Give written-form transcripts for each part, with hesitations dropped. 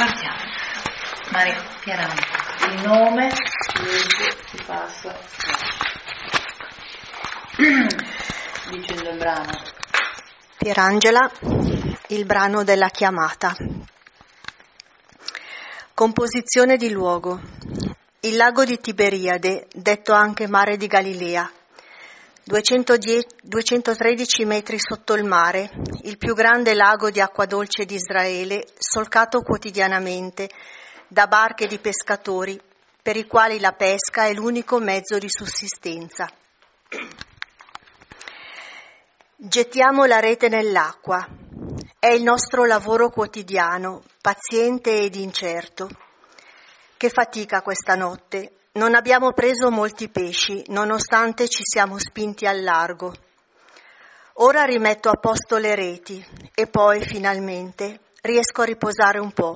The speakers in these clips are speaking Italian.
Partiamo. Mario Pierangela. Il nome, si passa. Dice il brano. Pierangela, il brano della chiamata. Composizione di luogo. Il lago di Tiberiade, detto anche mare di Galilea. 213 metri sotto il mare, il più grande lago di acqua dolce di Israele, solcato quotidianamente da barche di pescatori, per i quali la pesca è l'unico mezzo di sussistenza. Gettiamo la rete nell'acqua. È il nostro lavoro quotidiano, paziente ed incerto. Che fatica questa notte. Non abbiamo preso molti pesci, nonostante ci siamo spinti al largo. Ora rimetto a posto le reti e poi, finalmente, riesco a riposare un po'.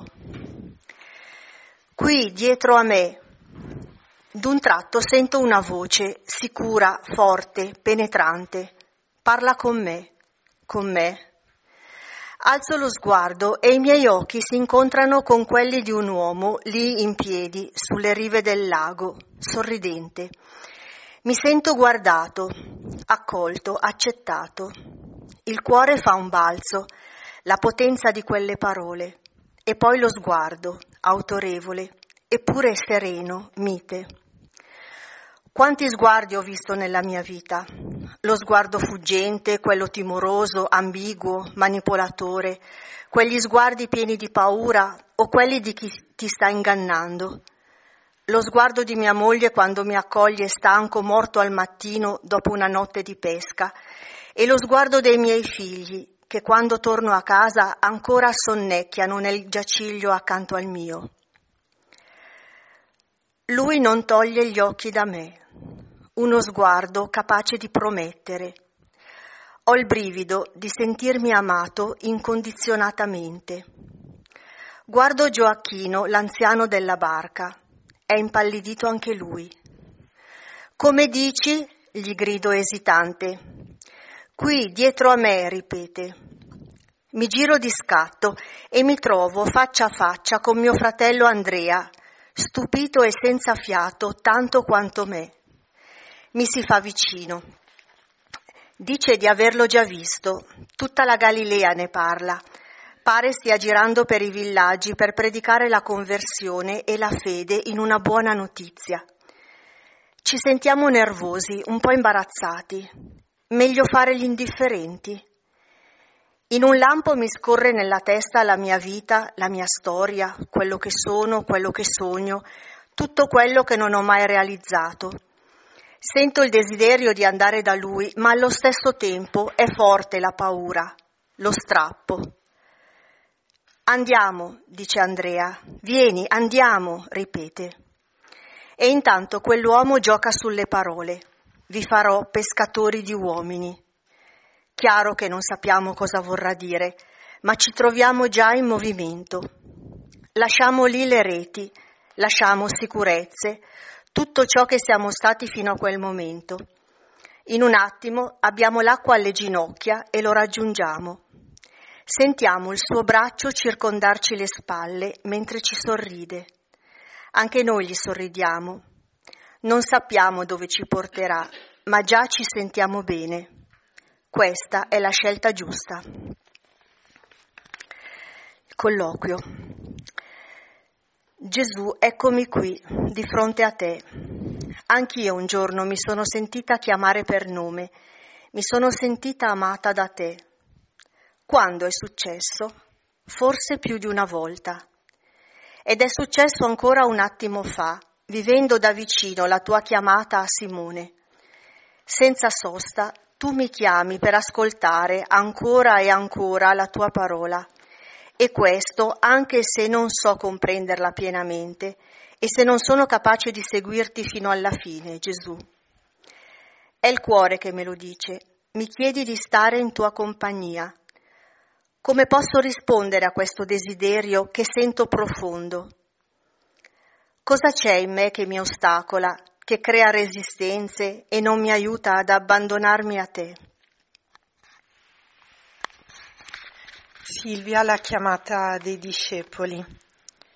Qui, dietro a me, d'un tratto sento una voce, sicura, forte, penetrante. Parla con me, con me. Alzo lo sguardo e i miei occhi si incontrano con quelli di un uomo lì in piedi sulle rive del lago, sorridente. Mi sento guardato, accolto, accettato. Il cuore fa un balzo, la potenza di quelle parole, e poi lo sguardo, autorevole, eppure sereno, mite. Quanti sguardi ho visto nella mia vita? Lo sguardo fuggente, quello timoroso, ambiguo, manipolatore, quegli sguardi pieni di paura o quelli di chi ti sta ingannando. Lo sguardo di mia moglie quando mi accoglie stanco, morto al mattino dopo una notte di pesca, e lo sguardo dei miei figli che quando torno a casa ancora sonnecchiano nel giaciglio accanto al mio. Lui non toglie gli occhi da me. Uno sguardo capace di promettere. Ho il brivido di sentirmi amato incondizionatamente. Guardo Gioacchino, l'anziano della barca. È impallidito anche lui. Come dici? Gli grido esitante. Qui, dietro a me, ripete. Mi giro di scatto e mi trovo faccia a faccia con mio fratello Andrea, stupito e senza fiato tanto quanto me. Mi si fa vicino. Dice di averlo già visto. Tutta la Galilea ne parla. Pare stia girando per i villaggi per predicare la conversione e la fede in una buona notizia. Ci sentiamo nervosi, un po' imbarazzati. Meglio fare gli indifferenti. In un lampo mi scorre nella testa la mia vita, la mia storia, quello che sono, quello che sogno, tutto quello che non ho mai realizzato. Sento il desiderio di andare da lui, ma allo stesso tempo è forte la paura, lo strappo. Andiamo, dice Andrea. Vieni, andiamo, ripete. E intanto quell'uomo gioca sulle parole. Vi farò pescatori di uomini. Chiaro che non sappiamo cosa vorrà dire, ma ci troviamo già in movimento. Lasciamo lì le reti, lasciamo sicurezze, tutto ciò che siamo stati fino a quel momento. In un attimo abbiamo l'acqua alle ginocchia e lo raggiungiamo. Sentiamo il suo braccio circondarci le spalle mentre ci sorride. Anche noi gli sorridiamo. Non sappiamo dove ci porterà, ma già ci sentiamo bene. Questa è la scelta giusta. Colloquio. Gesù, eccomi qui, di fronte a te. Anch'io un giorno mi sono sentita chiamare per nome, mi sono sentita amata da te. Quando è successo? Forse più di una volta. Ed è successo ancora un attimo fa, vivendo da vicino la tua chiamata a Simone. Senza sosta, tu mi chiami per ascoltare ancora e ancora la tua parola. E questo anche se non so comprenderla pienamente e se non sono capace di seguirti fino alla fine, Gesù. È il cuore che me lo dice. Mi chiedi di stare in tua compagnia. Come posso rispondere a questo desiderio che sento profondo? Cosa c'è in me che mi ostacola, che crea resistenze e non mi aiuta ad abbandonarmi a te? Silvia, la chiamata dei discepoli.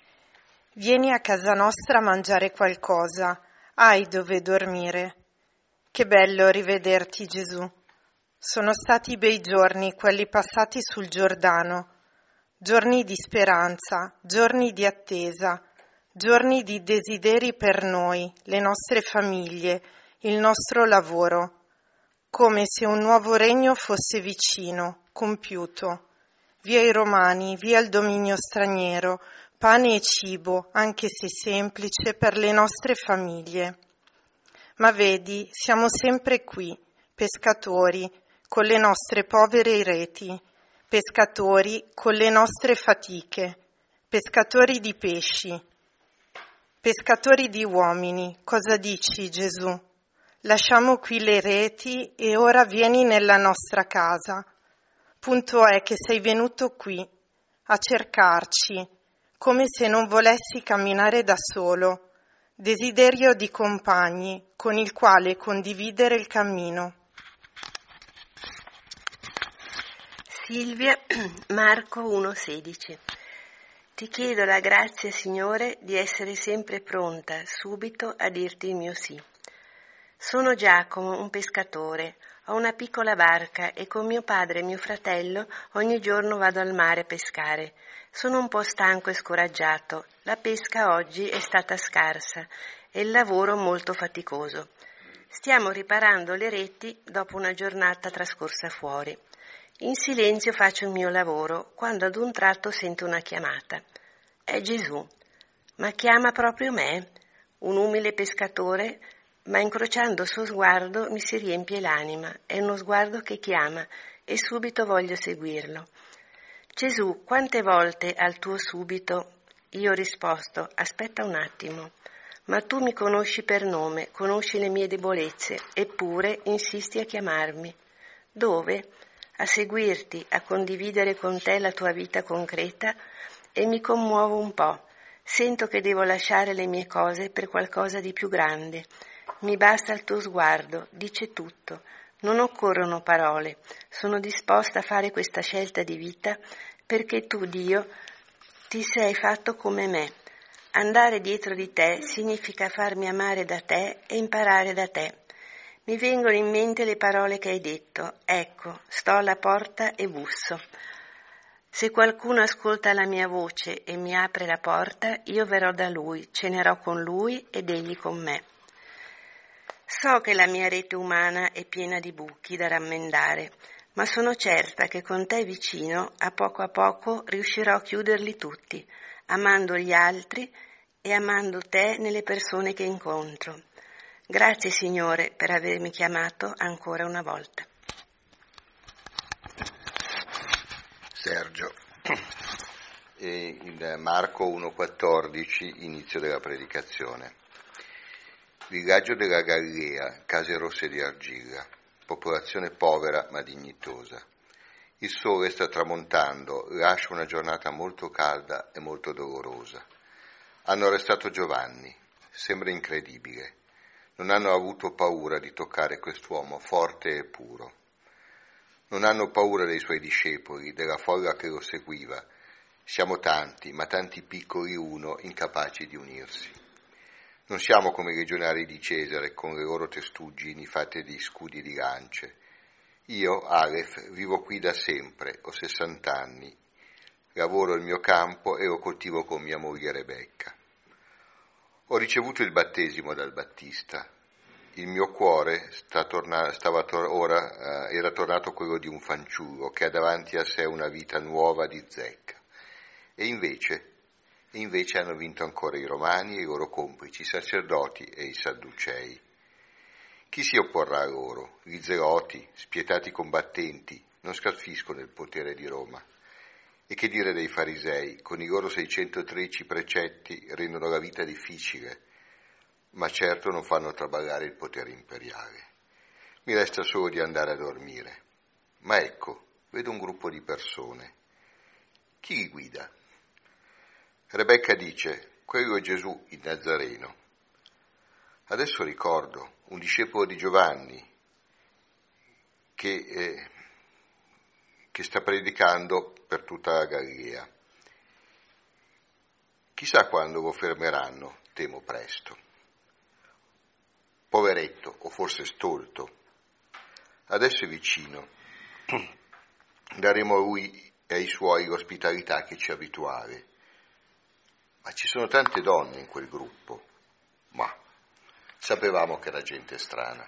Vieni a casa nostra a mangiare qualcosa, hai dove dormire. Che bello rivederti, Gesù. Sono stati bei giorni quelli passati sul Giordano, giorni di speranza, giorni di attesa, giorni di desideri per noi, le nostre famiglie, il nostro lavoro, come se un nuovo regno fosse vicino, compiuto. Via i Romani, via il dominio straniero, pane e cibo, anche se semplice, per le nostre famiglie. Ma vedi, siamo sempre qui, pescatori, con le nostre povere reti, pescatori con le nostre fatiche, pescatori di pesci, pescatori di uomini. Cosa dici, Gesù? Lasciamo qui le reti e ora vieni nella nostra casa. Punto è che sei venuto qui a cercarci, come se non volessi camminare da solo, desiderio di compagni con il quale condividere il cammino. Silvia, Marco 1,16. Ti chiedo la grazia, Signore, di essere sempre pronta, subito, a dirti il mio sì. Sono Giacomo, un pescatore. Ho una piccola barca e con mio padre e mio fratello ogni giorno vado al mare a pescare. Sono un po' stanco e scoraggiato. La pesca oggi è stata scarsa e il lavoro molto faticoso. Stiamo riparando le reti dopo una giornata trascorsa fuori. In silenzio faccio il mio lavoro quando ad un tratto sento una chiamata. È Gesù. Ma chiama proprio me, un umile pescatore, ma incrociando il suo sguardo mi si riempie l'anima. È uno sguardo che chiama e subito voglio seguirlo. Gesù, quante volte al tuo subito io ho risposto, aspetta un attimo, ma tu mi conosci per nome, conosci le mie debolezze, eppure insisti a chiamarmi. Dove? A seguirti, a condividere con te la tua vita concreta, e mi commuovo un po'. Sento che devo lasciare le mie cose per qualcosa di più grande. Mi basta il tuo sguardo, dice tutto. Non occorrono parole. Sono disposta a fare questa scelta di vita perché tu, Dio, ti sei fatto come me. Andare dietro di te significa farmi amare da te e imparare da te. Mi vengono in mente le parole che hai detto. Ecco, sto alla porta e busso. Se qualcuno ascolta la mia voce e mi apre la porta, io verrò da lui, cenerò con lui ed egli con me. So che la mia rete umana è piena di buchi da rammendare, ma sono certa che con te vicino, a poco riuscirò a chiuderli tutti, amando gli altri e amando te nelle persone che incontro. Grazie, Signore, per avermi chiamato ancora una volta. Sergio. In Marco 1,14, inizio della predicazione. Villaggio della Galilea, case rosse di argilla, popolazione povera ma dignitosa. Il sole sta tramontando, lascia una giornata molto calda e molto dolorosa. Hanno arrestato Giovanni, sembra incredibile. Non hanno avuto paura di toccare quest'uomo forte e puro. Non hanno paura dei suoi discepoli, della folla che lo seguiva. Siamo tanti, ma tanti piccoli uno, incapaci di unirsi. Non siamo come i legionari di Cesare, con le loro testuggini fatte di scudi e di lance. Io, Aleph, vivo qui da sempre, ho 60 anni. Lavoro il mio campo e lo coltivo con mia moglie Rebecca. Ho ricevuto il battesimo dal Battista. Il mio cuore era tornato quello di un fanciullo che ha davanti a sé una vita nuova di zecca. E invece hanno vinto ancora i Romani e i loro complici, i sacerdoti e i Sadducei. Chi si opporrà a loro? Gli Zeloti, spietati combattenti, non scalfiscono il potere di Roma. E che dire dei farisei? Con i loro 613 precetti rendono la vita difficile, ma certo non fanno traballare il potere imperiale. Mi resta solo di andare a dormire. Ma ecco, vedo un gruppo di persone. Chi li guida? Rebecca dice, quello è Gesù, il Nazareno. Adesso ricordo un discepolo di Giovanni che sta predicando per tutta la Galilea, Chissà quando lo fermeranno, temo presto. Poveretto, o forse stolto. Adesso è vicino. Daremo a lui e ai suoi l'ospitalità che ci è abituale. Ma ci sono tante donne in quel gruppo. Ma sapevamo che era gente strana.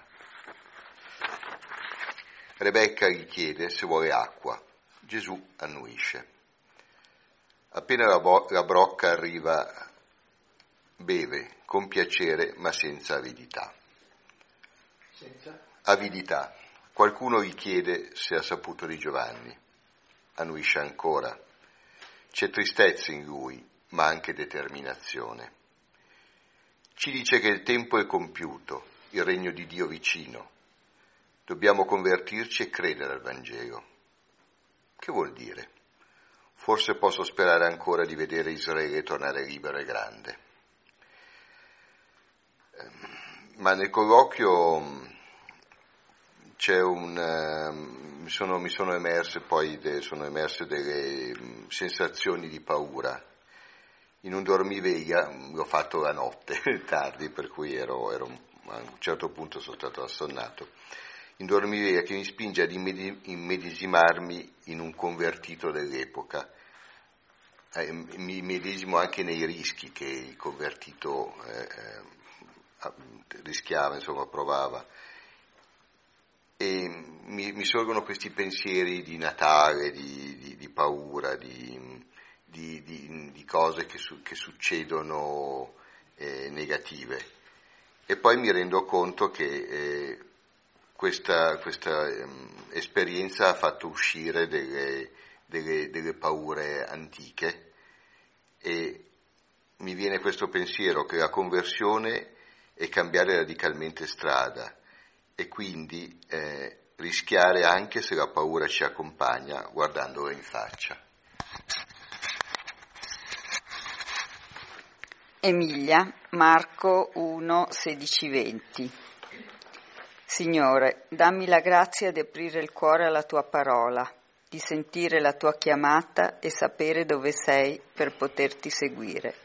Rebecca gli chiede se vuole acqua. Gesù annuisce. Appena la brocca arriva, beve con piacere ma senza avidità. Avidità. Qualcuno gli chiede se ha saputo di Giovanni. Annuisce ancora. C'è tristezza in lui, ma anche determinazione. Ci dice che il tempo è compiuto, il regno di Dio vicino. Dobbiamo convertirci e credere al Vangelo. Che vuol dire? Forse posso sperare ancora di vedere Israele tornare libero e grande. Ma nel colloquio c'è mi sono emerse delle sensazioni di paura. In un dormiveglia, l'ho fatto la notte, tardi, per cui a un certo punto sono stato assonnato, in dormiveglia che mi spinge ad immedesimarmi in un convertito dell'epoca. Mi medesimo anche nei rischi che il convertito rischiava, provava. E mi sorgono questi pensieri di Natale, di paura, di cose che succedono negative. E poi mi rendo conto che questa esperienza ha fatto uscire delle paure antiche, e mi viene questo pensiero che la conversione è cambiare radicalmente strada, e quindi rischiare anche se la paura ci accompagna guardandola in faccia. Emilia, Marco 1, 16-20. Signore, dammi la grazia di aprire il cuore alla tua parola, di sentire la tua chiamata e sapere dove sei per poterti seguire.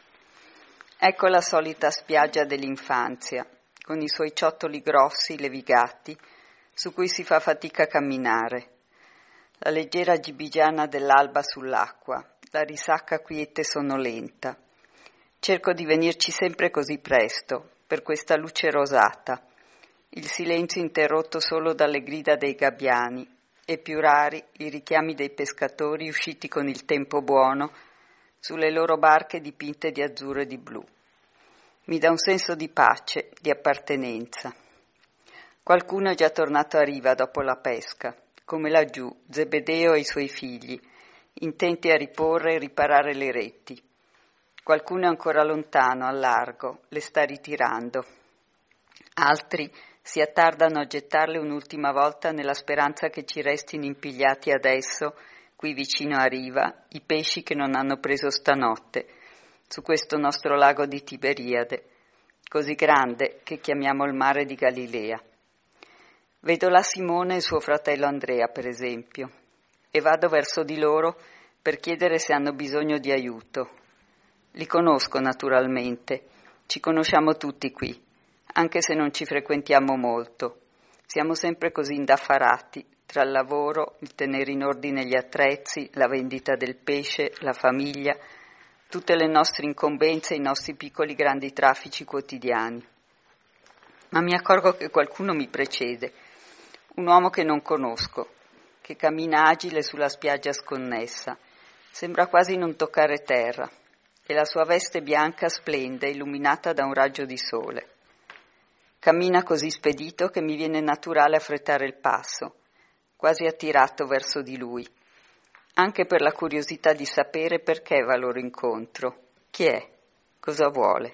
Ecco la solita spiaggia dell'infanzia, con i suoi ciottoli grossi, levigati, su cui si fa fatica a camminare, la leggera gibigiana dell'alba sull'acqua, la risacca quiete e sonnolenta. Cerco di venirci sempre così presto, per questa luce rosata, il silenzio interrotto solo dalle grida dei gabbiani e più rari i richiami dei pescatori usciti con il tempo buono sulle loro barche dipinte di azzurro e di blu. Mi dà un senso di pace, di appartenenza. Qualcuno è già tornato a riva dopo la pesca, come laggiù Zebedeo e i suoi figli, intenti a riporre e riparare le reti. Qualcuno è ancora lontano, al largo, le sta ritirando. Altri si attardano a gettarle un'ultima volta nella speranza che ci restino impigliati adesso, qui vicino a riva, i pesci che non hanno preso stanotte, su questo nostro lago di Tiberiade, così grande che chiamiamo il mare di Galilea. Vedo là Simone e suo fratello Andrea, per esempio, e vado verso di loro per chiedere se hanno bisogno di aiuto. Li conosco naturalmente, ci conosciamo tutti qui, anche se non ci frequentiamo molto. Siamo sempre così indaffarati, tra il lavoro, il tenere in ordine gli attrezzi, la vendita del pesce, la famiglia, tutte le nostre incombenze, i nostri piccoli grandi traffici quotidiani. Ma mi accorgo che qualcuno mi precede, un uomo che non conosco, che cammina agile sulla spiaggia sconnessa, sembra quasi non toccare terra, e la sua veste bianca splende, illuminata da un raggio di sole. Cammina così spedito che mi viene naturale affrettare il passo, quasi attirato verso di lui, anche per la curiosità di sapere perché va loro incontro, chi è, cosa vuole.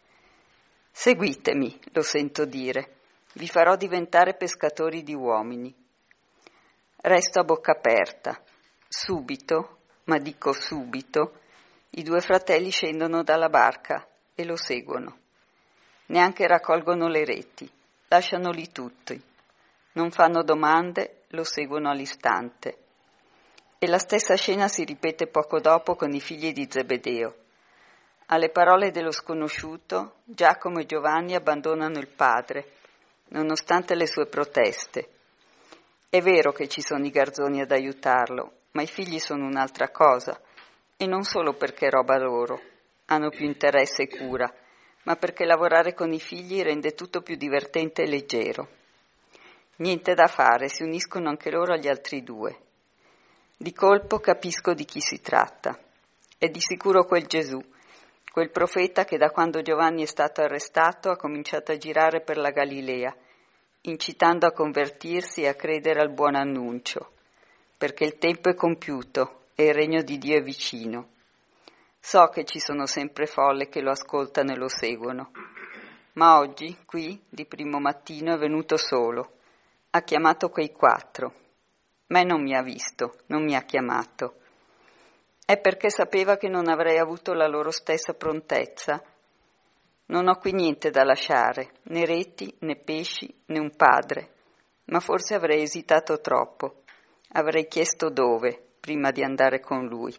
Seguitemi, lo sento dire, vi farò diventare pescatori di uomini. Resto a bocca aperta. Subito, ma dico subito, i due fratelli scendono dalla barca e lo seguono. Neanche raccolgono le reti, lasciano lì tutti. Non fanno domande, lo seguono all'istante. E la stessa scena si ripete poco dopo con i figli di Zebedeo. Alle parole dello sconosciuto, Giacomo e Giovanni abbandonano il padre, nonostante le sue proteste. È vero che ci sono i garzoni ad aiutarlo, ma i figli sono un'altra cosa, e non solo perché è roba loro, hanno più interesse e cura, ma perché lavorare con i figli rende tutto più divertente e leggero. Niente da fare, si uniscono anche loro agli altri due. Di colpo capisco di chi si tratta. È di sicuro quel Gesù, quel profeta che da quando Giovanni è stato arrestato ha cominciato a girare per la Galilea, incitando a convertirsi e a credere al buon annuncio, perché il tempo è compiuto e il regno di Dio è vicino. So che ci sono sempre folle che lo ascoltano e lo seguono, ma oggi, qui, di primo mattino, è venuto solo. Ha chiamato quei 4. Me non mi ha visto, non mi ha chiamato. È perché sapeva che non avrei avuto la loro stessa prontezza. Non ho qui niente da lasciare, né reti, né pesci, né un padre, ma forse avrei esitato troppo. Avrei chiesto dove, prima di andare con lui.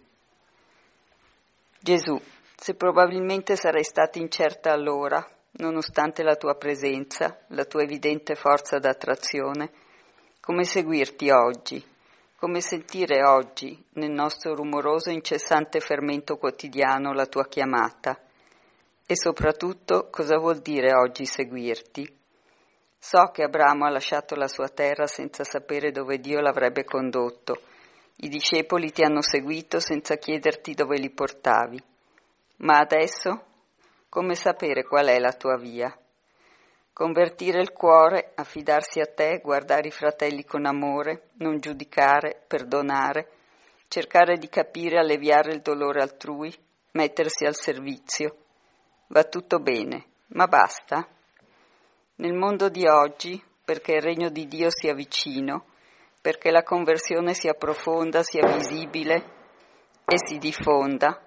Gesù, se probabilmente sarei stata incerta allora, nonostante la tua presenza, la tua evidente forza d'attrazione, come seguirti oggi, come sentire oggi, nel nostro rumoroso e incessante fermento quotidiano, la tua chiamata, e soprattutto cosa vuol dire oggi seguirti? So che Abramo ha lasciato la sua terra senza sapere dove Dio l'avrebbe condotto. I discepoli ti hanno seguito senza chiederti dove li portavi. Ma adesso? Come sapere qual è la tua via? Convertire il cuore, affidarsi a te, guardare i fratelli con amore, non giudicare, perdonare, cercare di capire e alleviare il dolore altrui, mettersi al servizio. Va tutto bene, ma basta? Nel mondo di oggi, perché il regno di Dio sia vicino, perché la conversione sia profonda, sia visibile e si diffonda,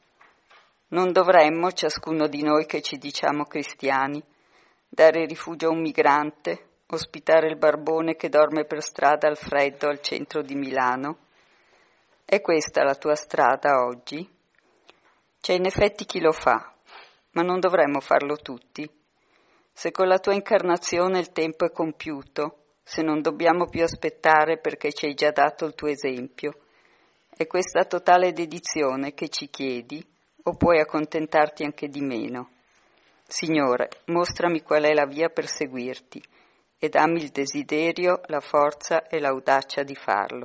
non dovremmo, ciascuno di noi che ci diciamo cristiani, dare rifugio a un migrante, ospitare il barbone che dorme per strada al freddo al centro di Milano? È questa la tua strada oggi? C'è in effetti chi lo fa, ma non dovremmo farlo tutti. Se con la tua incarnazione il tempo è compiuto, se non dobbiamo più aspettare perché ci hai già dato il tuo esempio, è questa totale dedizione che ci chiedi o puoi accontentarti anche di meno? Signore, mostrami qual è la via per seguirti e dammi il desiderio, la forza e l'audacia di farlo.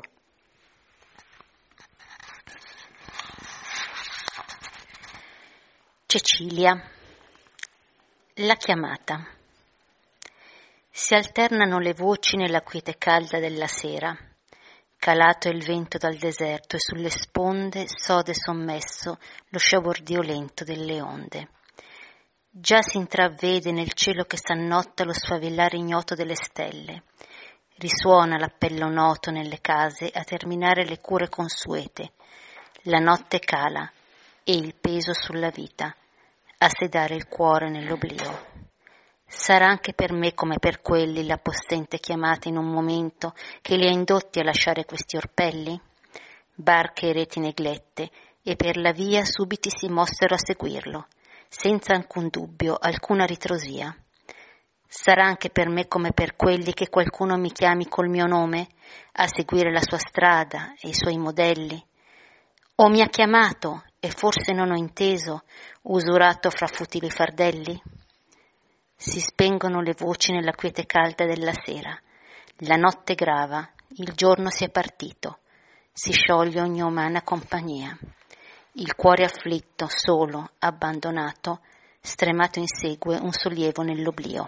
Cecilia. La chiamata. Si alternano le voci nella quiete calda della sera. Calato è il vento dal deserto e sulle sponde sode sommesso lo sciabordio lento delle onde. Già si intravede nel cielo che s'annotta lo sfavillare ignoto delle stelle. Risuona l'appello noto nelle case a terminare le cure consuete. La notte cala e il peso sulla vita, a sedare il cuore nell'oblio. Sarà anche per me come per quelli la possente chiamata in un momento che li ha indotti a lasciare questi orpelli? Barche e reti neglette, e per la via subiti si mossero a seguirlo, senza alcun dubbio, alcuna ritrosia. Sarà anche per me come per quelli che qualcuno mi chiami col mio nome, a seguire la sua strada e i suoi modelli? O mi ha chiamato, e forse non ho inteso, usurato fra futili fardelli? Si spengono le voci nella quiete calda della sera, la notte grava, il giorno si è partito, si scioglie ogni umana compagnia. Il cuore afflitto, solo, abbandonato, stremato insegue un sollievo nell'oblio.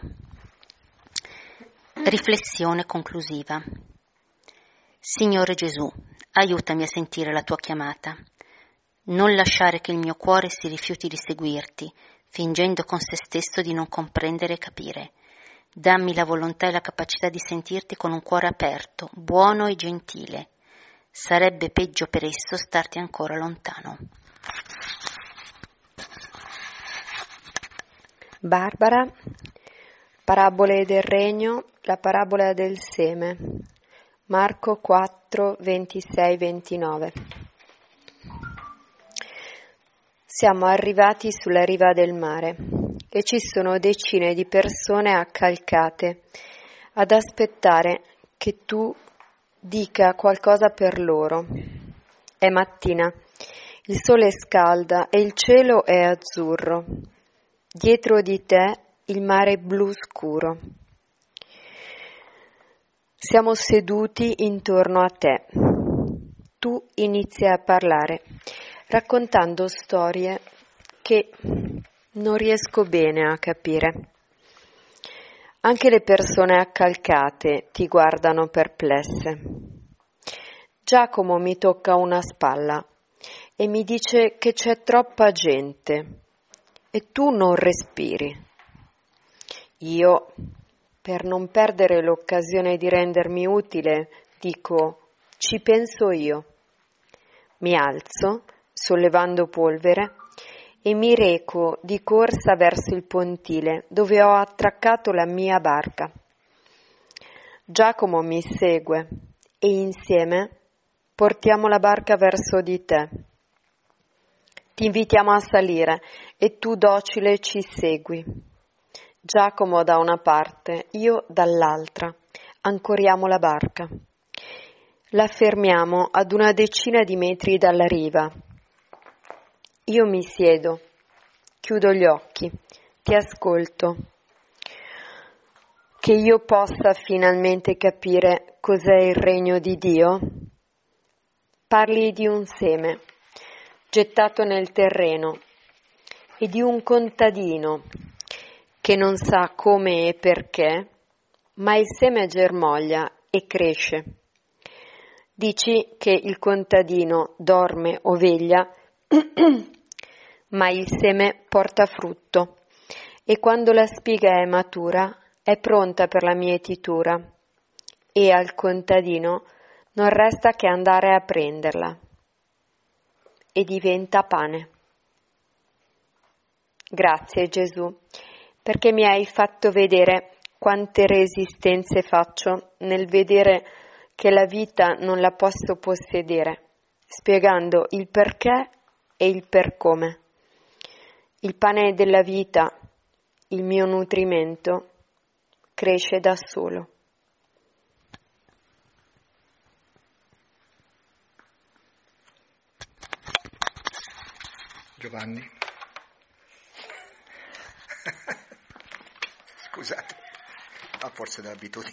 Riflessione conclusiva. Signore Gesù, aiutami a sentire la tua chiamata. Non lasciare che il mio cuore si rifiuti di seguirti, fingendo con se stesso di non comprendere e capire. Dammi la volontà e la capacità di sentirti con un cuore aperto, buono e gentile. Sarebbe peggio per esso starti ancora lontano. Barbara, Parabole del Regno, la parabola del seme, Marco 4, 26-29. Siamo arrivati sulla riva del mare e ci sono decine di persone accalcate ad aspettare che tu dica qualcosa per loro. È mattina, il sole scalda e il cielo è azzurro. Dietro di te il mare è blu scuro. Siamo seduti intorno a te. Tu inizi a parlare, raccontando storie che non riesco bene a capire. Anche le persone accalcate ti guardano perplesse. Giacomo mi tocca una spalla e mi dice che c'è troppa gente e tu non respiri. Io, per non perdere l'occasione di rendermi utile, dico: ci penso io. Mi alzo, sollevando polvere, e mi reco di corsa verso il pontile dove ho attraccato la mia barca. Giacomo mi segue e insieme portiamo la barca verso di te. Ti invitiamo a salire e tu docile ci segui. Giacomo da una parte, io dall'altra. Ancoriamo la barca. La fermiamo ad una decina di metri dalla riva. Io mi siedo, chiudo gli occhi, ti ascolto. Che io possa finalmente capire cos'è il regno di Dio? Parli di un seme gettato nel terreno e di un contadino che non sa come e perché, ma il seme germoglia e cresce. Dici che il contadino dorme o veglia, ma il seme porta frutto e quando la spiga è matura è pronta per la mietitura e al contadino non resta che andare a prenderla e diventa pane. Grazie Gesù, perché mi hai fatto vedere quante resistenze faccio nel vedere che la vita non la posso possedere, spiegando il perché e il per come. Il pane della vita, il mio nutrimento, cresce da solo. Giovanni? Scusate, a forza dell'abitudine.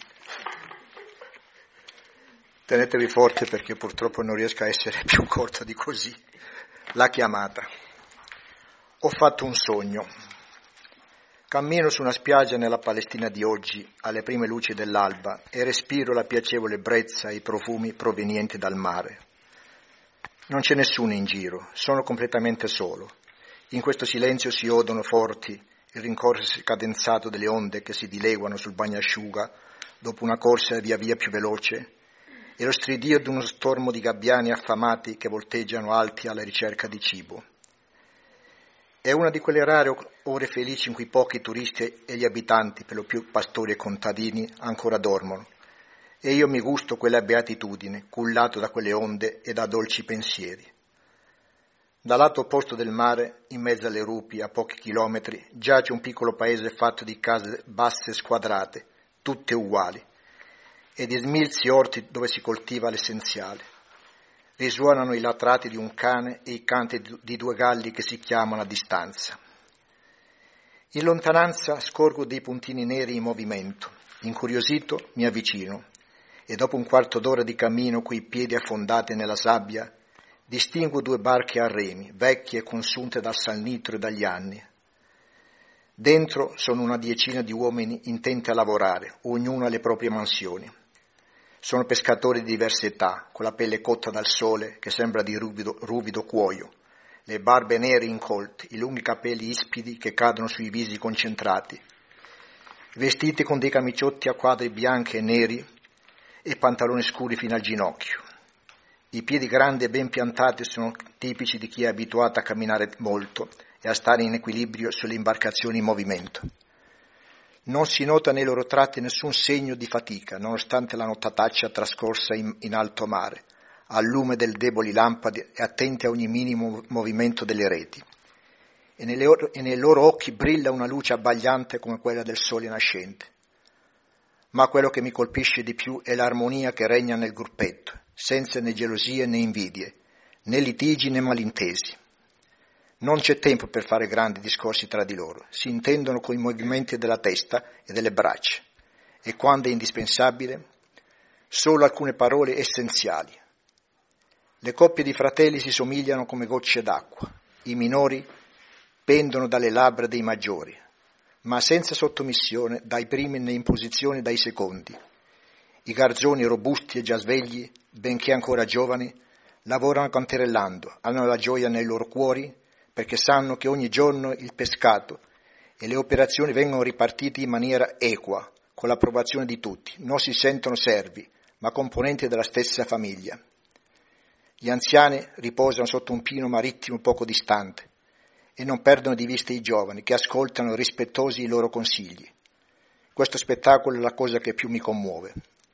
Tenetevi forte perché purtroppo non riesco a essere più corto di così. La chiamata. Ho fatto un sogno. Cammino su una spiaggia nella Palestina di oggi, alle prime luci dell'alba, e respiro la piacevole brezza e i profumi provenienti dal mare. Non c'è nessuno in giro, sono completamente solo. In questo silenzio si odono forti il rincorrersi cadenzato delle onde che si dileguano sul bagnasciuga dopo una corsa via via più veloce, e lo stridio di uno stormo di gabbiani affamati che volteggiano alti alla ricerca di cibo. È una di quelle rare ore felici in cui pochi turisti e gli abitanti, per lo più pastori e contadini, ancora dormono, e io mi gusto quella beatitudine, cullato da quelle onde e da dolci pensieri. Dal lato opposto del mare, in mezzo alle rupi, a pochi chilometri, giace un piccolo paese fatto di case basse e squadrate, tutte uguali, e di smilzi orti dove si coltiva l'essenziale. Risuonano i latrati di un cane e i canti di due galli che si chiamano a distanza. In lontananza scorgo dei puntini neri in movimento. Incuriosito mi avvicino e dopo un quarto d'ora di cammino coi piedi affondati nella sabbia distingo due barche a remi, vecchie e consunte dal salnitro e dagli anni. Dentro sono una decina di uomini intenti a lavorare, ognuno alle proprie mansioni. Sono pescatori di diverse età, con la pelle cotta dal sole che sembra di ruvido cuoio, le barbe nere incolte, i lunghi capelli ispidi che cadono sui visi concentrati, vestiti con dei camiciotti a quadri bianchi e neri e pantaloni scuri fino al ginocchio. I piedi grandi e ben piantati sono tipici di chi è abituato a camminare molto e a stare in equilibrio sulle imbarcazioni in movimento. Non si nota nei loro tratti nessun segno di fatica, nonostante la nottataccia trascorsa in alto mare, al lume delle deboli lampade e attenti a ogni minimo movimento delle reti. e nei loro occhi brilla una luce abbagliante come quella del sole nascente. Ma quello che mi colpisce di più è l'armonia che regna nel gruppetto, senza né gelosie né invidie, né litigi né malintesi. Non c'è tempo per fare grandi discorsi tra di loro, si intendono con i movimenti della testa e delle braccia, e quando è indispensabile, solo alcune parole essenziali. Le coppie di fratelli si somigliano come gocce d'acqua, i minori pendono dalle labbra dei maggiori, ma senza sottomissione dai primi né imposizione dai secondi. I garzoni robusti e già svegli, benché ancora giovani, lavorano canterellando, hanno la gioia nei loro cuori, perché sanno che ogni giorno il pescato e le operazioni vengono ripartite in maniera equa, con l'approvazione di tutti, non si sentono servi, ma componenti della stessa famiglia. Gli anziani riposano sotto un pino marittimo poco distante e non perdono di vista i giovani, che ascoltano rispettosi i loro consigli. Questo spettacolo è la cosa che più mi commuove.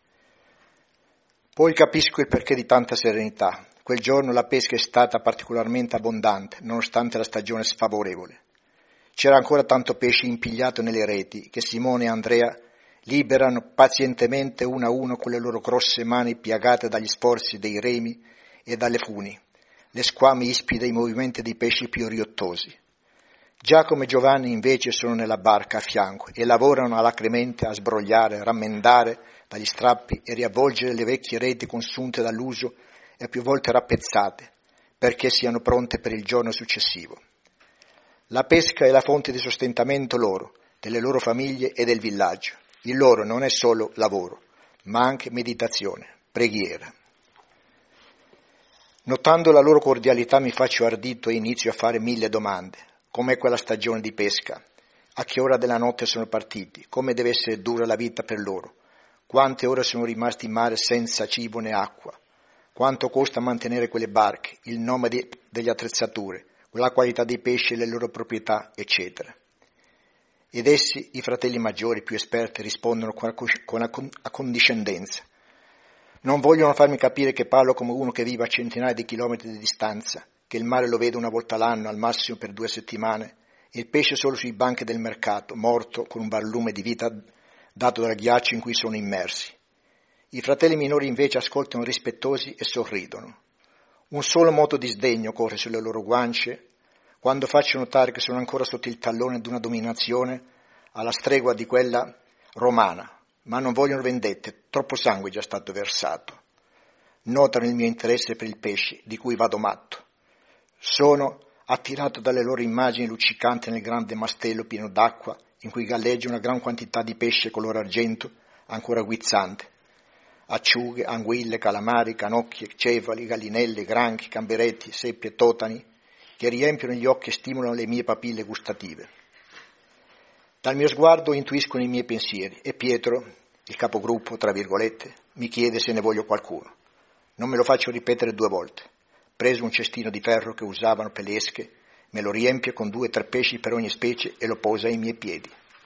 Poi capisco il perché di tanta serenità. Quel giorno la pesca è stata particolarmente abbondante, nonostante la stagione sfavorevole. C'era ancora tanto pesce impigliato nelle reti che Simone e Andrea liberano pazientemente uno a uno con le loro grosse mani piagate dagli sforzi dei remi e dalle funi, le squame ispide e i movimenti dei pesci più riottosi. Giacomo e Giovanni invece sono nella barca a fianco e lavorano alacremente a sbrogliare, rammendare dagli strappi e riavvolgere le vecchie reti consunte dall'uso e più volte rappezzate, perché siano pronte per il giorno successivo. La pesca è la fonte di sostentamento loro, delle loro famiglie e del villaggio. Il loro non è solo lavoro, ma anche meditazione, preghiera. Notando la loro cordialità mi faccio ardito e inizio a fare 1000 domande. Com'è quella stagione di pesca? A che ora della notte sono partiti? Come deve essere dura la vita per loro? Quante ore sono rimasti in mare senza cibo né acqua? Quanto costa mantenere quelle barche? Il nome delle attrezzature, la qualità dei pesci e le loro proprietà, eccetera. Ed essi, i fratelli maggiori più esperti, rispondono con accondiscendenza. Non vogliono farmi capire che parlo come uno che vive a centinaia di chilometri di distanza, che il mare lo vede una volta l'anno, al massimo per 2 settimane, e il pesce solo sui banchi del mercato, morto con un barlume di vita dato dal ghiaccio in cui sono immersi. I fratelli minori invece ascoltano rispettosi e sorridono. Un solo moto di sdegno corre sulle loro guance quando faccio notare che sono ancora sotto il tallone di una dominazione alla stregua di quella romana, ma non vogliono vendette, troppo sangue è già stato versato. Notano il mio interesse per il pesce, di cui vado matto. Sono attirato dalle loro immagini luccicanti nel grande mastello pieno d'acqua, in cui galleggia una gran quantità di pesce color argento, ancora guizzante. Acciughe, anguille, calamari, canocchie, cefali, gallinelle, granchi, gamberetti, seppie, totani, che riempiono gli occhi e stimolano le mie papille gustative. Dal mio sguardo intuiscono i miei pensieri e Pietro, il capogruppo, tra virgolette, mi chiede se ne voglio qualcuno. Non me lo faccio ripetere 2 volte. Preso un cestino di ferro che usavano per le esche, me lo riempie con 2 o 3 pesci per ogni specie e lo posa ai miei piedi.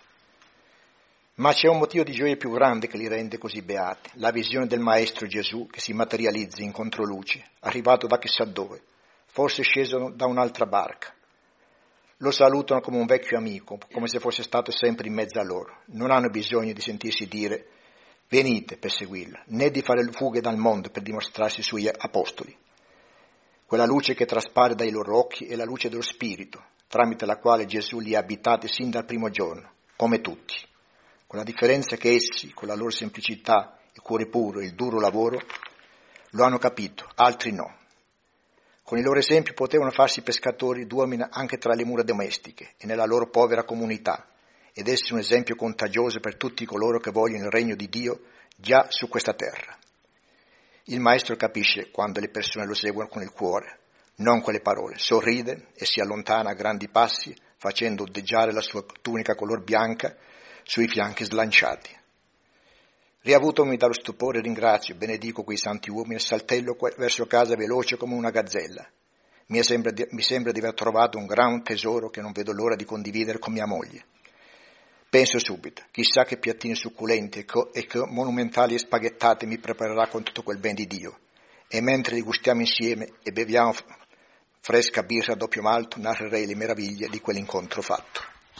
Ma c'è un motivo di gioia più grande che li rende così beati, la visione del Maestro Gesù che si materializza in controluce, arrivato da chissà dove, forse sceso da un'altra barca. Lo salutano come un vecchio amico, come se fosse stato sempre in mezzo a loro. Non hanno bisogno di sentirsi dire venite per seguirlo, né di fare fughe dal mondo per dimostrarsi i suoi apostoli. Quella luce che traspare dai loro occhi è la luce dello Spirito, tramite la quale Gesù li ha abitati sin dal primo giorno, come tutti. Con la differenza che essi, con la loro semplicità, il cuore puro e il duro lavoro, lo hanno capito, altri no. Con il loro esempio potevano farsi pescatori d'uomini anche tra le mura domestiche e nella loro povera comunità, ed essere un esempio contagioso per tutti coloro che vogliono il regno di Dio già su questa terra. Il Maestro capisce quando le persone lo seguono con il cuore, non con le parole, sorride e si allontana a grandi passi, facendo ondeggiare la sua tunica color bianca sui fianchi slanciati. Riavutomi dallo stupore ringrazio, benedico quei santi uomini e saltello verso casa veloce come una gazzella. Mi sembra di aver trovato un gran tesoro che non vedo l'ora di condividere con mia moglie. Penso subito, chissà che piattini succulenti e che monumentali spaghettate mi preparerà con tutto quel ben di Dio. E mentre li gustiamo insieme e beviamo fresca birra a doppio malto, narrerei le meraviglie di quell'incontro fatto.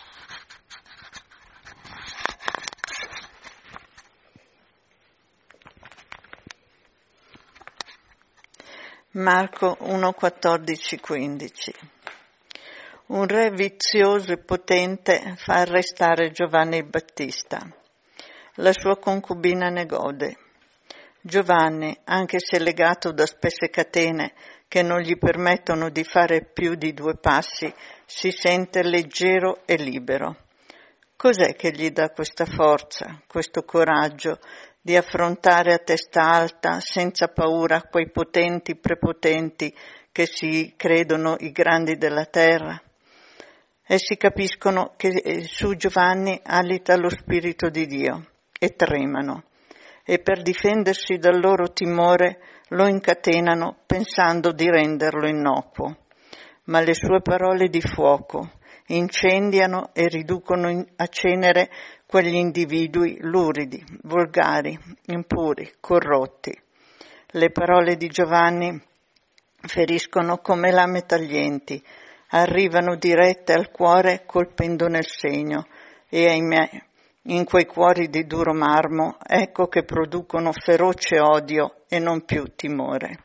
Marco 1,14-15. Un re vizioso e potente fa arrestare Giovanni il Battista. La sua concubina ne gode. Giovanni, anche se legato da spesse catene che non gli permettono di fare più di 2 passi, si sente leggero e libero. Cos'è che gli dà questa forza, questo coraggio di affrontare a testa alta, senza paura, quei potenti prepotenti che si credono i grandi della terra? Essi capiscono che su Giovanni alita lo Spirito di Dio e tremano, e per difendersi dal loro timore lo incatenano pensando di renderlo innocuo. Ma le sue parole di fuoco incendiano e riducono a cenere quegli individui luridi, volgari, impuri, corrotti. Le parole di Giovanni feriscono come lame taglienti, arrivano dirette al cuore colpendo nel segno e, ahimè, in quei cuori di duro marmo, ecco che producono feroce odio e non più timore.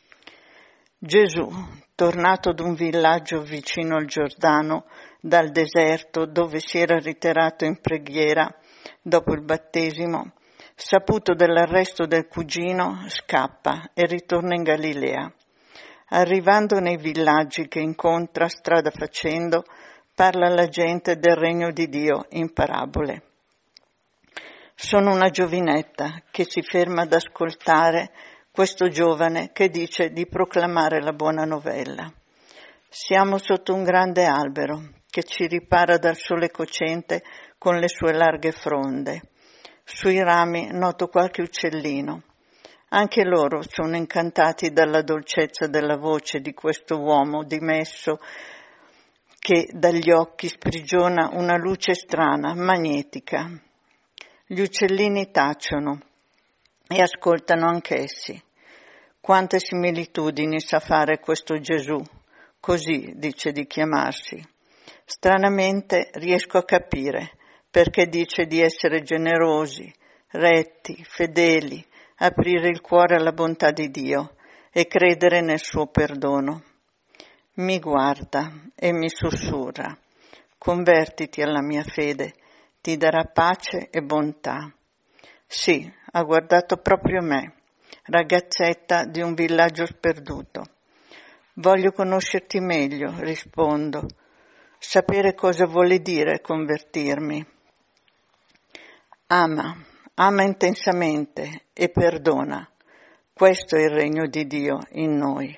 Gesù, tornato ad un villaggio vicino al Giordano, dal deserto dove si era ritirato in preghiera dopo il battesimo, saputo dell'arresto del cugino, scappa e ritorna in Galilea. Arrivando nei villaggi che incontra strada facendo, parla alla gente del regno di Dio in parabole. Sono una giovinetta che si ferma ad ascoltare questo giovane che dice di proclamare la buona novella. Siamo sotto un grande albero che ci ripara dal sole cocente con le sue larghe fronde. Sui rami noto qualche uccellino. Anche loro sono incantati dalla dolcezza della voce di questo uomo dimesso che dagli occhi sprigiona una luce strana, magnetica. Gli uccellini tacciono e ascoltano anch'essi. Quante similitudini sa fare questo Gesù, così dice di chiamarsi. Stranamente riesco a capire perché dice di essere generosi, retti, fedeli, aprire il cuore alla bontà di Dio e credere nel suo perdono. Mi guarda e mi sussurra: convertiti alla mia fede, ti darà pace e bontà. Sì, ha guardato proprio me, ragazzetta di un villaggio sperduto. Voglio conoscerti meglio, rispondo, sapere cosa vuole dire convertirmi. Ama intensamente e perdona. Questo è il regno di Dio in noi.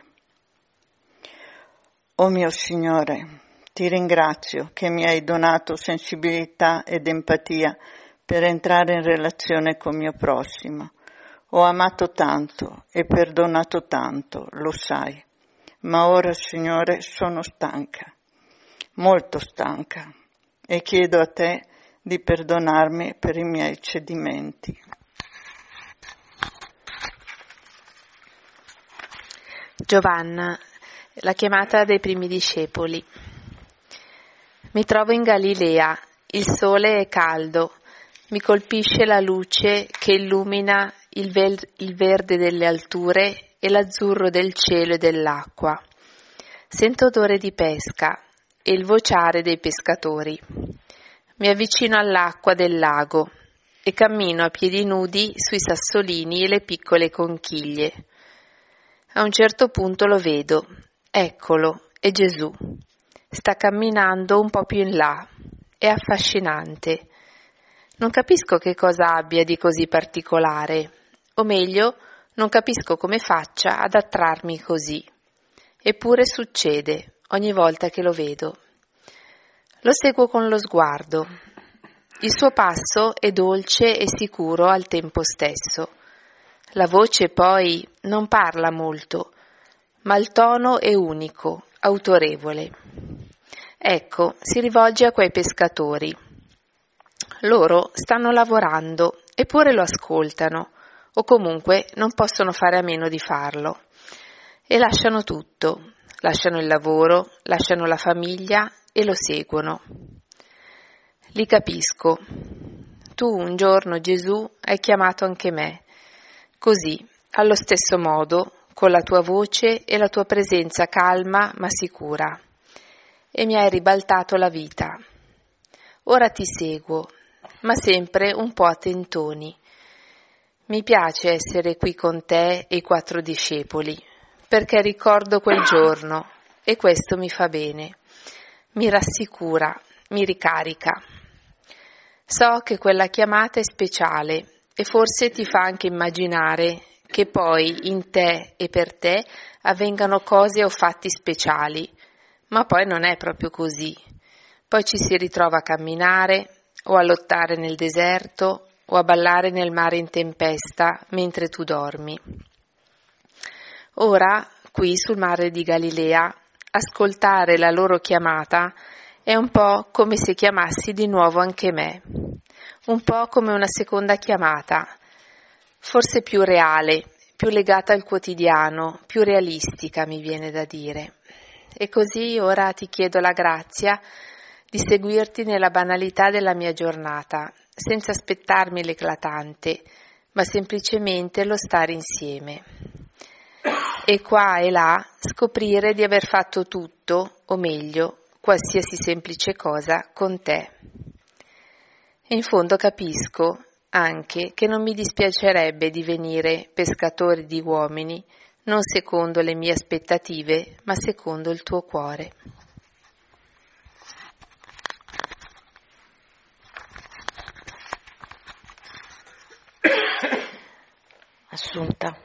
O mio Signore, ti ringrazio che mi hai donato sensibilità ed empatia per entrare in relazione con mio prossimo. Ho amato tanto e perdonato tanto, lo sai, ma ora, Signore, sono stanca, molto stanca, e chiedo a te di perdonarmi per i miei cedimenti. Giovanna, la chiamata dei primi discepoli. Mi trovo in Galilea, il sole è caldo, mi colpisce la luce che illumina il verde delle alture e l'azzurro del cielo e dell'acqua. Sento odore di pesca e il vociare dei pescatori. Mi avvicino all'acqua del lago e cammino a piedi nudi sui sassolini e le piccole conchiglie. A un certo punto lo vedo, eccolo, è Gesù. Sta camminando un po' più in là, è affascinante. Non capisco che cosa abbia di così particolare, o meglio, non capisco come faccia ad attrarmi così. Eppure succede ogni volta che lo vedo. Lo seguo con lo sguardo. Il suo passo è dolce e sicuro al tempo stesso. La voce poi non parla molto, ma il tono è unico, autorevole. Ecco, si rivolge a quei pescatori. Loro stanno lavorando, eppure lo ascoltano, o comunque non possono fare a meno di farlo. E lasciano tutto, lasciano il lavoro, lasciano la famiglia e lo seguono. Li capisco. Tu un giorno, Gesù, hai chiamato anche me. Così, allo stesso modo, con la tua voce e la tua presenza calma ma sicura. E mi hai ribaltato la vita. Ora ti seguo, ma sempre un po' a tentoni. Mi piace essere qui con te e i 4 discepoli, perché ricordo quel giorno e questo mi fa bene. Mi rassicura, mi ricarica. So che quella chiamata è speciale e forse ti fa anche immaginare che poi in te e per te avvengano cose o fatti speciali, ma poi non è proprio così. Poi ci si ritrova a camminare o a lottare nel deserto o a ballare nel mare in tempesta mentre tu dormi. Ora, qui sul mare di Galilea, ascoltare la loro chiamata è un po' come se chiamassi di nuovo anche me, un po' come una seconda chiamata, forse più reale, più legata al quotidiano, più realistica mi viene da dire. E così ora ti chiedo la grazia di seguirti nella banalità della mia giornata, senza aspettarmi l'eclatante, ma semplicemente lo stare insieme. E qua e là scoprire di aver fatto tutto, o meglio, qualsiasi semplice cosa con te. E in fondo capisco anche che non mi dispiacerebbe divenire pescatori di uomini, non secondo le mie aspettative, ma secondo il tuo cuore. Assunta.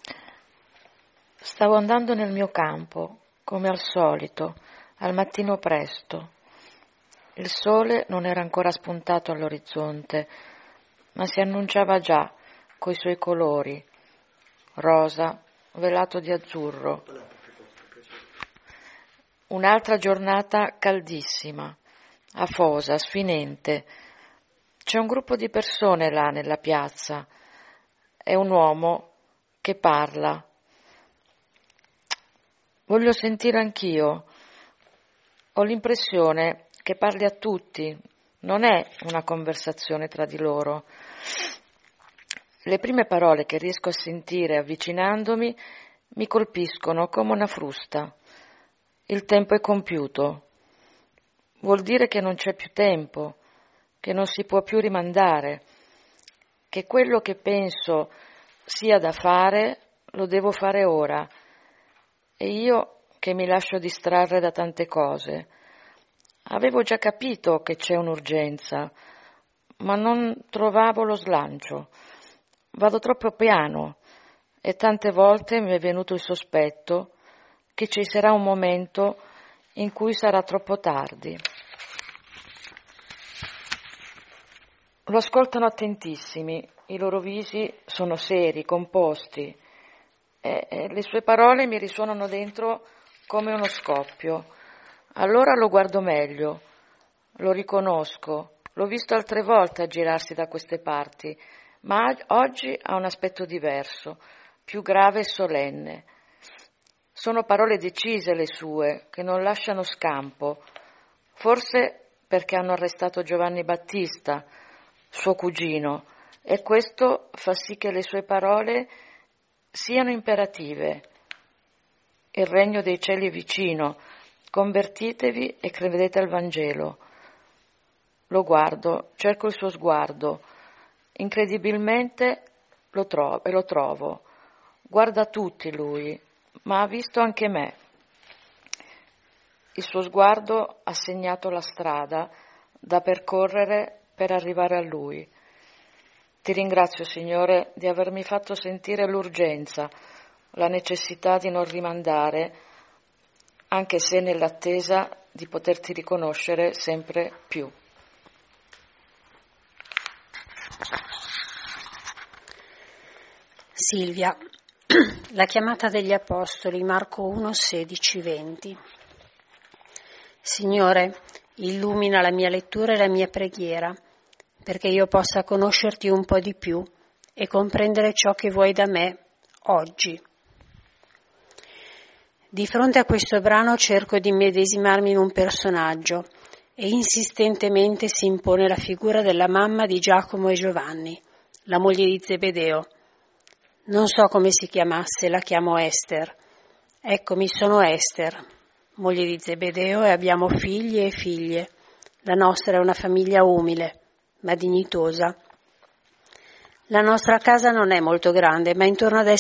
Stavo andando nel mio campo, come al solito, al mattino presto. Il sole non era ancora spuntato all'orizzonte, ma si annunciava già coi suoi colori, rosa, velato di azzurro. Un'altra giornata caldissima, afosa, sfinente. C'è un gruppo di persone là nella piazza. È un uomo che parla. Voglio sentire anch'io. Ho l'impressione che parli a tutti, non è una conversazione tra di loro. Le prime parole che riesco a sentire avvicinandomi mi colpiscono come una frusta. Il tempo è compiuto. Vuol dire che non c'è più tempo, che non si può più rimandare, che quello che penso sia da fare lo devo fare ora. E io che mi lascio distrarre da tante cose. Avevo già capito che c'è un'urgenza, ma non trovavo lo slancio. Vado troppo piano e tante volte mi è venuto il sospetto che ci sarà un momento in cui sarà troppo tardi. Lo ascoltano attentissimi, i loro visi sono seri, composti, e le sue parole mi risuonano dentro come uno scoppio. Allora lo guardo meglio, lo riconosco, l'ho visto altre volte aggirarsi da queste parti, ma oggi ha un aspetto diverso, più grave e solenne. Sono parole decise le sue, che non lasciano scampo, forse perché hanno arrestato Giovanni Battista, suo cugino, e questo fa sì che le sue parole siano imperative. Il regno dei cieli è vicino, convertitevi e credete al Vangelo. Lo guardo, cerco il suo sguardo, incredibilmente lo trovo. Guarda tutti lui, ma ha visto anche me. Il suo sguardo ha segnato la strada da percorrere per arrivare a lui. Ti ringrazio, Signore, di avermi fatto sentire l'urgenza, la necessità di non rimandare, anche se nell'attesa di poterti riconoscere sempre più. Silvia, la chiamata degli Apostoli, Marco 1, 16, 20. Signore, illumina la mia lettura e la mia preghiera, perché io possa conoscerti un po' di più e comprendere ciò che vuoi da me oggi. Di fronte a questo brano cerco di immedesimarmi in un personaggio e insistentemente si impone la figura della mamma di Giacomo e Giovanni, la moglie di Zebedeo. Non so come si chiamasse, la chiamo Ester. Eccomi, sono Ester, moglie di Zebedeo, e abbiamo figli e figlie. La nostra è una famiglia umile, ma dignitosa. La nostra casa non è molto grande, ma intorno ad essa